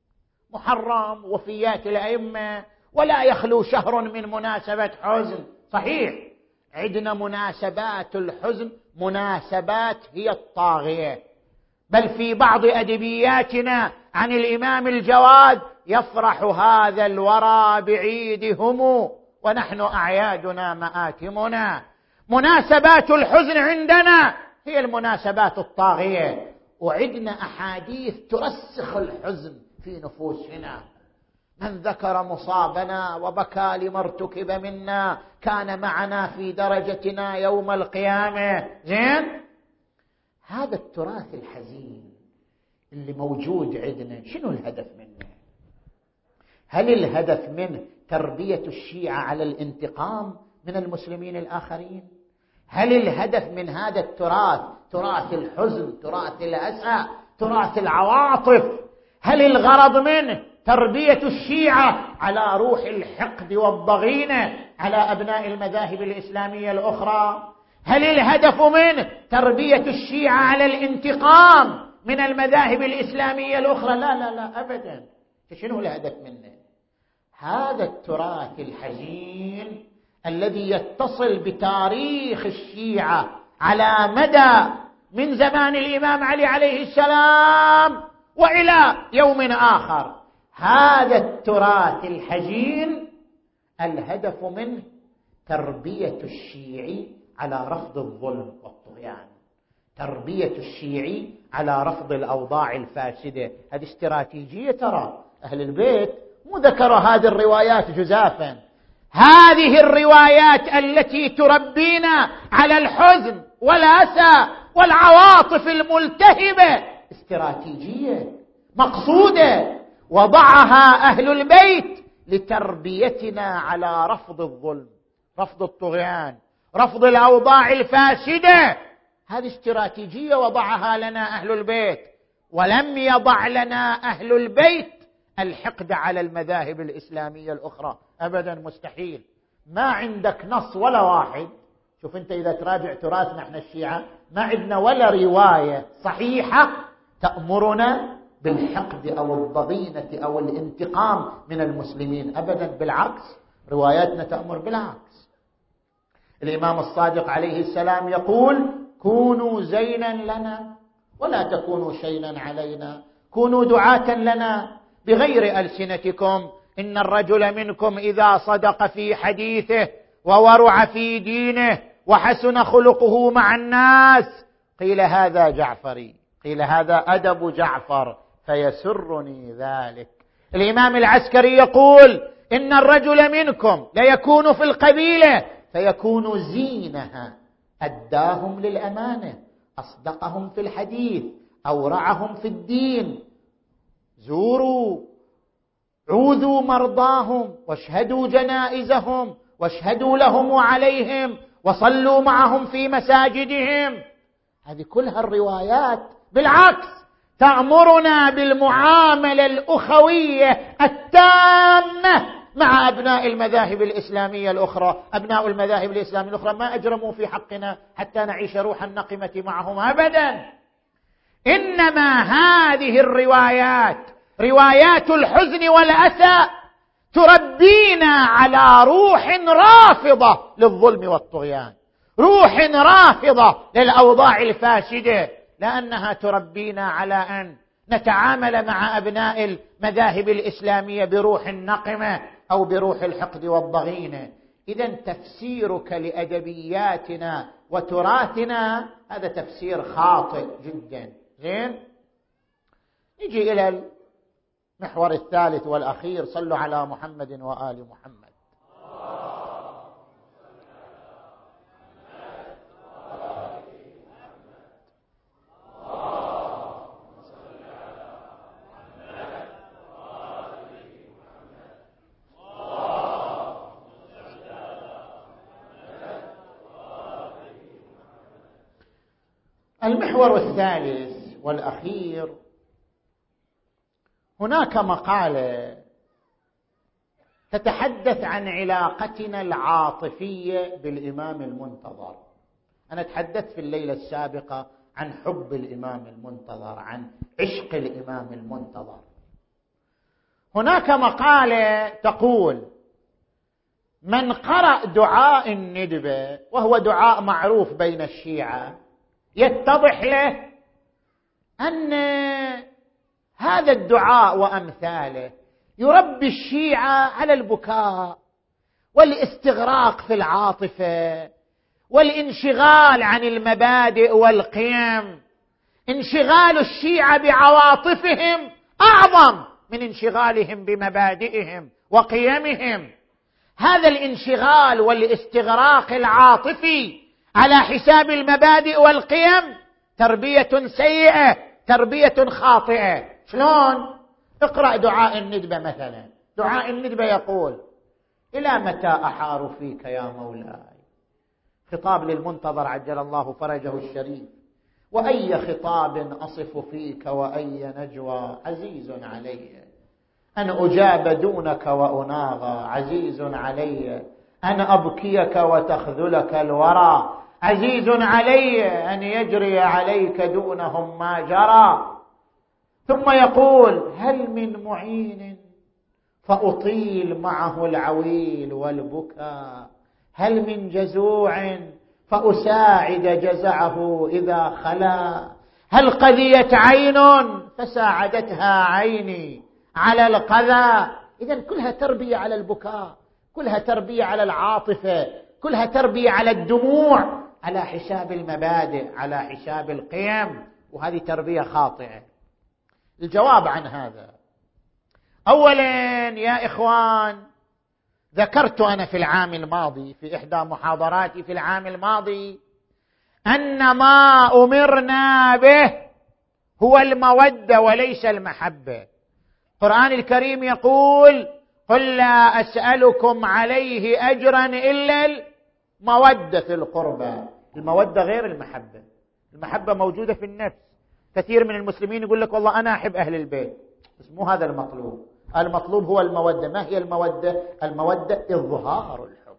محرم، وفيات الأئمة، ولا يخلو شهر من مناسبة حزن. صحيح عندنا مناسبات الحزن مناسبات هي الطاغية، بل في بعض أدبياتنا عن الإمام الجواد يفرح هذا الورى بعيدهم ونحن أعيادنا مآتمنا. مناسبات الحزن عندنا هي المناسبات الطاغية، وعندنا أحاديث ترسخ الحزن في نفوسنا. من ذكر مصابنا وبكى لما ارتكب منا كان معنا في درجتنا يوم القيامة. زين، هذا التراث الحزين اللي موجود عندنا شنو الهدف منه؟ هل الهدف منه تربية الشيعة على الانتقام من المسلمين الآخرين؟ هل الهدف من هذا التراث، تراث الحزن، تراث الأسى، تراث العواطف، هل الغرض منه تربية الشيعة على روح الحقد والضغينة على أبناء المذاهب الإسلامية الأخرى؟ هل الهدف منه تربية الشيعة على الانتقام من المذاهب الإسلامية الأخرى؟ لا لا لا أبدا. شنو الهدف منه؟ هذا التراث الحزين الذي يتصل بتاريخ الشيعة على مدى من زمان الإمام علي عليه السلام وإلى يوم آخر، هذا التراث الحزين الهدف منه تربية الشيعي على رفض الظلم والطغيان، تربية الشيعي على رفض الأوضاع الفاسدة. هذه استراتيجية. ترى أهل البيت مو ذكروا هذه الروايات جزافا، هذه الروايات التي تربينا على الحزن والأسى والعواطف الملتهبة استراتيجية مقصودة وضعها أهل البيت لتربيتنا على رفض الظلم، رفض الطغيان، رفض الأوضاع الفاسدة. هذه استراتيجية وضعها لنا أهل البيت، ولم يضع لنا أهل البيت الحقد على المذاهب الإسلامية الأخرى أبدا، مستحيل. ما عندك نص ولا واحد. شوف أنت إذا تراجع تراثنا احنا الشيعة ما عندنا ولا رواية صحيحة تأمرنا بالحقد أو الضغينة أو الانتقام من المسلمين أبدا، بالعكس، رواياتنا تأمر بالعكس. الإمام الصادق عليه السلام يقول: كونوا زينا لنا ولا تكونوا شينا علينا، كونوا دعاة لنا بغير ألسنتكم. إن الرجل منكم إذا صدق في حديثه وورع في دينه وحسن خلقه مع الناس قيل هذا جعفري، قيل هذا أدب جعفر فيسرني ذلك. الإمام العسكري يقول إن الرجل منكم ليكون في القبيلة فيكون زينها، أداهم للأمانة، أصدقهم في الحديث، أورعهم في الدين، زوروا عوذوا مرضاهم واشهدوا جنائزهم واشهدوا لهم وعليهم وصلوا معهم في مساجدهم. هذه كلها الروايات بالعكس تأمرنا بالمعاملة الأخوية التامة مع أبناء المذاهب الإسلامية الأخرى. أبناء المذاهب الإسلامية الأخرى ما أجرموا في حقنا حتى نعيش روح النقمة معهم أبدا. إنما هذه الروايات روايات الحزن والأسى تربينا على روح رافضة للظلم والطغيان، روح رافضة للأوضاع الفاسدة، لأنها تربينا على أن نتعامل مع أبناء المذاهب الإسلامية بروح النقمة أو بروح الحقد والضغينة. إذن تفسيرك لأدبياتنا وتراثنا هذا تفسير خاطئ جدا. زين، نجي إلى المحور الثالث والأخير. صلوا على محمد وآل محمد. المحور الثالث والأخير، هناك مقالة تتحدث عن علاقتنا العاطفية بالإمام المنتظر. أنا تحدثت في الليلة السابقة عن حب الإمام المنتظر، عن عشق الإمام المنتظر. هناك مقالة تقول من قرأ دعاء الندبة، وهو دعاء معروف بين الشيعة، يتضح له أن هذا الدعاء وأمثاله يربي الشيعة على البكاء والاستغراق في العاطفة والانشغال عن المبادئ والقيم. انشغال الشيعة بعواطفهم أعظم من انشغالهم بمبادئهم وقيمهم. هذا الانشغال والاستغراق العاطفي على حساب المبادئ والقيم تربية سيئة، تربية خاطئة. شلون؟ اقرأ دعاء الندبة مثلا. دعاء الندبة يقول: إلى متى أحار فيك يا مولاي؟ خطاب للمنتظر عجل الله فرجه الشريف. وأي خطاب أصف فيك وأي نجوى، عزيز علي أن أجاب دونك وأناغى، عزيز علي أن أبكيك وتخذلك الورى، عزيز علي أن يجري عليك دونهم ما جرى. ثم يقول: هل من معين فأطيل معه العويل والبكاء، هل من جزوع فأساعد جزعه إذا خلا، هل قذيت عين فساعدتها عيني على القذى. إذن كلها تربية على البكاء، كلها تربية على العاطفة، كلها تربية على الدموع على حساب المبادئ، على حساب القيم، وهذه تربية خاطئة. الجواب عن هذا: أولا يا إخوان، ذكرت أنا في العام الماضي في إحدى محاضراتي في العام الماضي أن ما أمرنا به هو المودة وليس المحبة. القرآن الكريم يقول: قل لا أسألكم عليه أجرا إلا المودة في القربى. المودة غير المحبة. المحبة موجودة في النفس. كثير من المسلمين يقول لك والله أنا أحب أهل البيت، بس مو هذا المطلوب. المطلوب هو المودة. ما هي المودة؟ المودة إظهار الحب.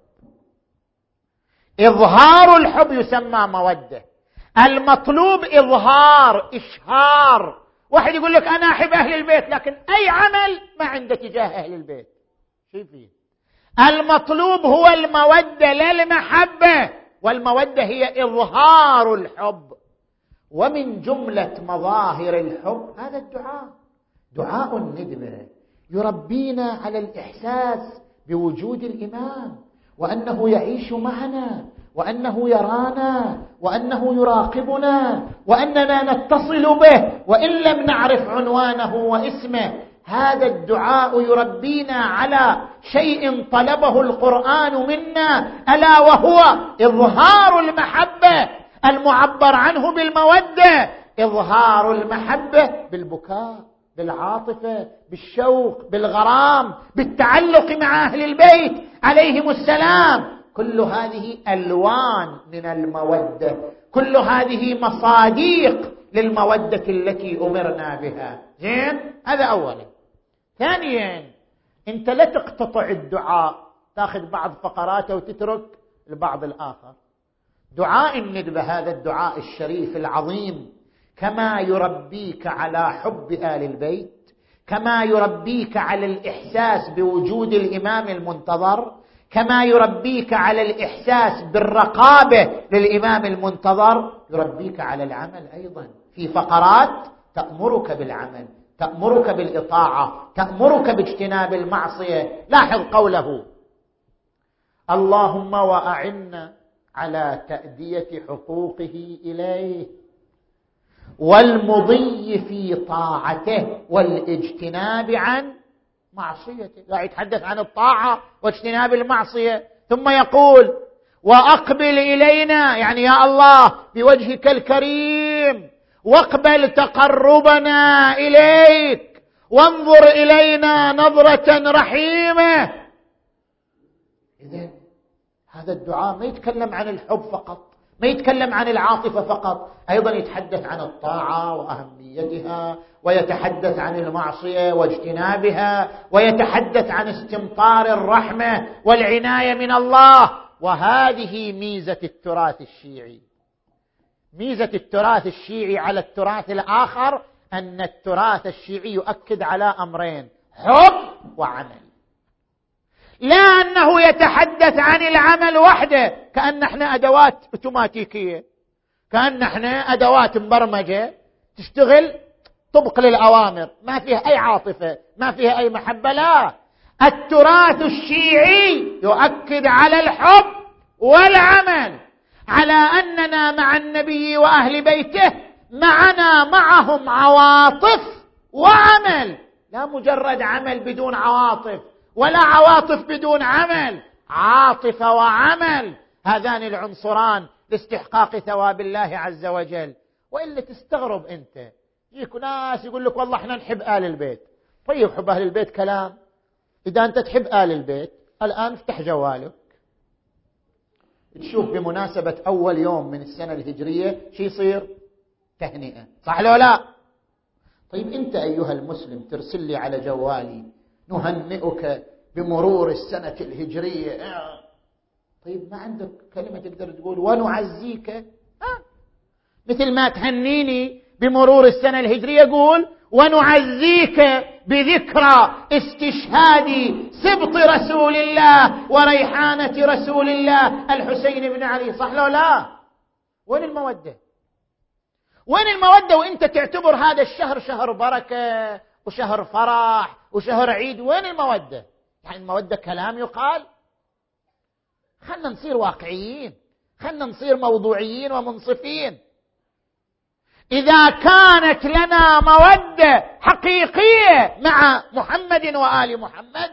إظهار الحب يسمى مودة. المطلوب إظهار، إشهار. واحد يقول لك أنا أحب أهل البيت لكن أي عمل ما عنده تجاه أهل البيت. شو فيه؟ المطلوب هو المودة لا المحبة. والمودة هي إظهار الحب. ومن جملة مظاهر الحب هذا الدعاء، دعاء الندبة يربينا على الإحساس بوجود الإمام، وأنه يعيش معنا، وأنه يرانا، وأنه يراقبنا، وأننا نتصل به وإن لم نعرف عنوانه واسمه. هذا الدعاء يربينا على شيء طلبه القرآن منا، ألا وهو إظهار المحبة المعبر عنه بالمودة، إظهار المحبة بالبكاء، بالعاطفة، بالشوق، بالغرام، بالتعلق مع أهل البيت عليهم السلام. كل هذه ألوان من المودة، كل هذه مصاديق للمودة التي أمرنا بها. زين، هذا أولا. ثانيا، أنت لا تقتطع الدعاء، تأخذ بعض فقراته وتترك البعض الآخر. دعاء الندبة هذا الدعاء الشريف العظيم كما يربيك على حب آل البيت، كما يربيك على الإحساس بوجود الإمام المنتظر، كما يربيك على الإحساس بالرقابة للإمام المنتظر، يربيك على العمل أيضا. في فقرات تأمرك بالعمل، تأمرك بالإطاعة، تأمرك باجتناب المعصية. لاحظ قوله: اللهم وأعنا على تأدية حقوقه إليه والمضي في طاعته والاجتناب عن معصيته. لا يتحدث عن الطاعة واجتناب المعصية، ثم يقول: وأقبل إلينا، يعني يا الله بوجهك الكريم واقبل تقربنا إليك وانظر إلينا نظرة رحيمة. إذن هذا الدعاء ما يتكلم عن الحب فقط، ما يتكلم عن العاطفة فقط، أيضا يتحدث عن الطاعة وأهميتها، ويتحدث عن المعصية واجتنابها، ويتحدث عن استمطار الرحمة والعناية من الله. وهذه ميزة التراث الشيعي. ميزة التراث الشيعي على التراث الآخر أن التراث الشيعي يؤكد على أمرين: حب وعمل. لا أنه يتحدث عن العمل وحده كأن احنا أدوات اوتوماتيكية، كأن احنا أدوات مبرمجة تشتغل طبق للأوامر، ما فيها أي عاطفة، ما فيها أي محبة. لا، التراث الشيعي يؤكد على الحب والعمل، على أننا مع النبي وأهل بيته معنا معهم عواطف وعمل، لا مجرد عمل بدون عواطف، ولا عواطف بدون عمل، عاطفة وعمل، هذان العنصران لاستحقاق ثواب الله عز وجل. وإلا تستغرب أنت، يجيك ناس يقول لك والله احنا نحب آل البيت. طيب حب أهل البيت كلام، إذا أنت تحب آل البيت الآن افتح جوالك تشوف بمناسبة أول يوم من السنة الهجرية شي يصير تهنئة، صح لو لا؟ طيب أنت أيها المسلم ترسل لي على جوالي نهنئك بمرور السنة الهجرية، طيب ما عندك كلمة تقدر تقول ونعزيك؟ مثل ما تهنيني بمرور السنة الهجرية قول ونعزيك بذكرى استشهاد سبط رسول الله وريحانة رسول الله الحسين بن علي، صح لو لا؟ وين المودة؟ وين المودة وانت تعتبر هذا الشهر شهر بركة وشهر فرح وشهر عيد؟ وين المودة؟ يعني المودة كلام يقال؟ خلنا نصير واقعيين، خلنا نصير موضوعيين ومنصفين. إذا كانت لنا مودة حقيقية مع محمد وآل محمد،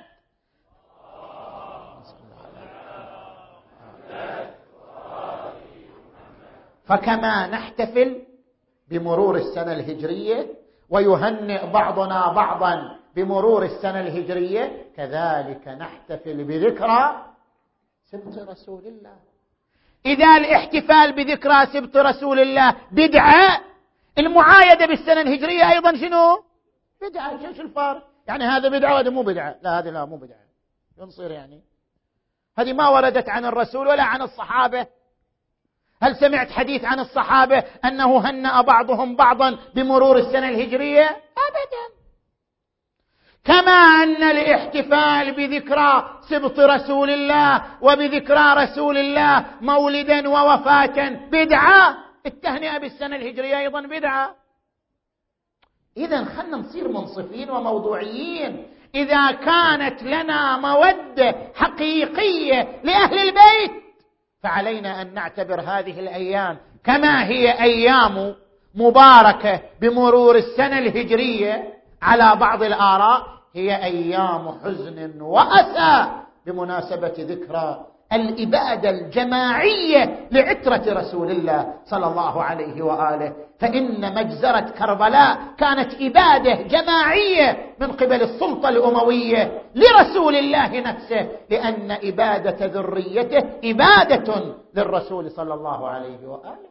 فكما نحتفل بمرور السنة الهجرية ويهنئ بعضنا بعضا بمرور السنة الهجرية، كذلك نحتفل بذكرى سبط رسول الله. إذا الاحتفال بذكرى سبط رسول الله بدعة، المعايدة بالسنة الهجرية أيضا شنو؟ بدعة. شو الفرق؟ يعني هذا بدعة وهذا مو بدعة؟ لا، هذا لا مو بدعة. شو نصير يعني؟ هذه ما وردت عن الرسول ولا عن الصحابة. هل سمعت حديث عن الصحابة أنه هنأ بعضهم بعضا بمرور السنة الهجرية؟ أبدا. كما أن الاحتفال بذكرى سبط رسول الله وبذكرى رسول الله مولدا ووفاة بدعة، التهنئة بالسنة الهجرية أيضا بدعة. إذن خلنا نصير منصفين وموضوعيين. إذا كانت لنا مودة حقيقية لأهل البيت فعلينا أن نعتبر هذه الأيام كما هي أيام مباركة بمرور السنة الهجرية على بعض الآراء هي أيام حزن وأسى بمناسبة ذكرى الإبادة الجماعية لعترة رسول الله صلى الله عليه وآله. فإن مجزرة كربلاء كانت إبادة جماعية من قبل السلطة الأموية لرسول الله نفسه، لأن إبادة ذريته إبادة للرسول صلى الله عليه وآله.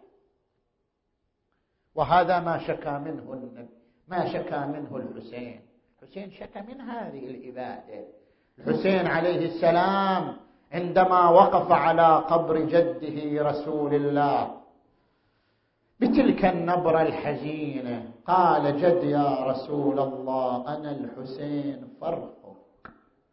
وهذا ما شكى منه النبي، ما شكى منه الحسين. الحسين شكى من هذه الإبادة. الحسين عليه السلام عندما وقف على قبر جده رسول الله بتلك النبرة الحزينة قال: جد يا رسول الله، أنا الحسين فرخك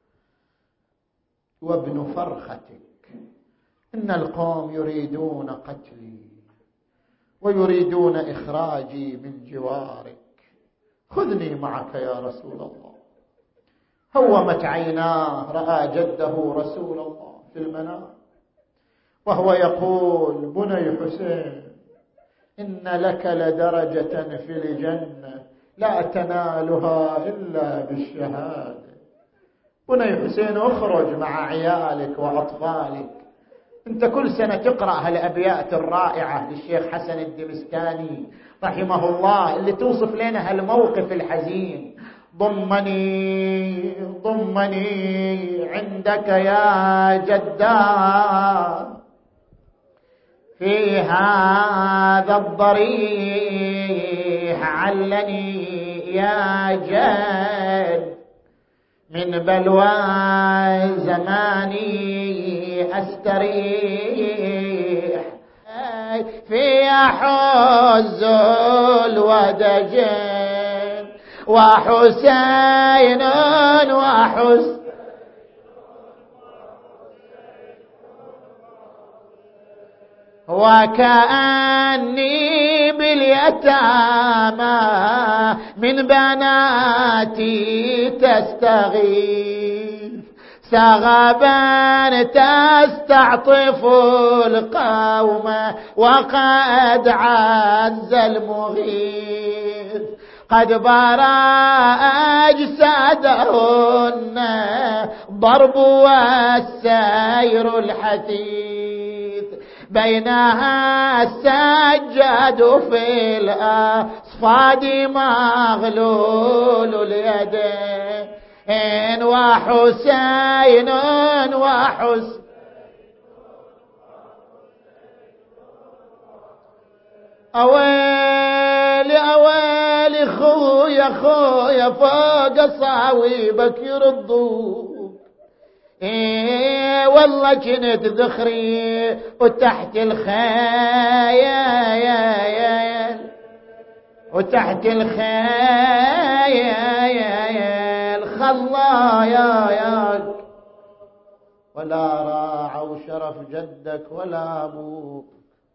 وابن فرختك، إن القوم يريدون قتلي ويريدون إخراجي من جوارك، خذني معك يا رسول الله. هومت عيناه، رأى جده رسول الله في المنام وهو يقول: بني حسين، إن لك لدرجة في الجنة لا تنالها إلا بالشهادة. بني حسين، اخرج مع عيالك وأطفالك. أنت كل سنة تقرأ هالأبيات الرائعة للشيخ حسن الدمستاني رحمه الله اللي توصف لنا هالموقف الحزين: ضمني ضمني عندك يا جدا في هذا الضريح، علني يا جد من بلوى زماني أستريح، في حز الودجين وحسين وحسن وكأني باليتامى من بناتي تستغيث، سغبا تستعطف القوم وقد عز المغيث، قد برا أجسادهن ضرب والسير الحثيث، بينها السجاد في الأصفاد مغلول اليدين، وحسين وحسين أويلي أويلي خويا خويا فوق صاويبك يرضوك، والله كنت ذخري وتحت الخيال وتحت الخيال خلاياك، ولا راعوا شرف جدك ولا أبوك.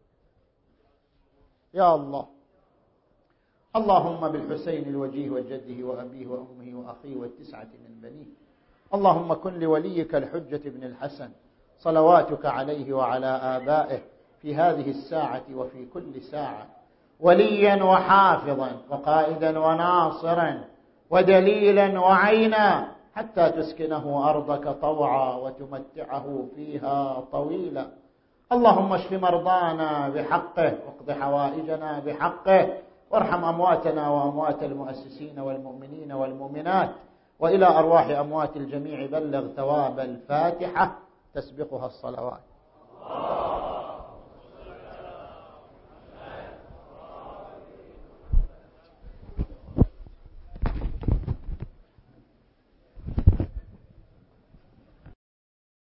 يا الله، اللهم بالحسين الوجيه وجده وأبيه وأمه وأخيه والتسعة من بنيه، اللهم كن لوليك الحجة بن الحسن صلواتك عليه وعلى آبائه في هذه الساعة وفي كل ساعة وليا وحافظا وقائدا وناصرا ودليلا وعينا، حتى تسكنه أرضك طوعا وتمتعه فيها طويلا. اللهم اشف مرضانا بحقه واقض حوائجنا بحقه، وارحم أمواتنا وأموات المؤسسين والمؤمنين والمؤمنات، وإلى أرواح أموات الجميع بلغ ثواب الفاتحة تسبقها الصلوات.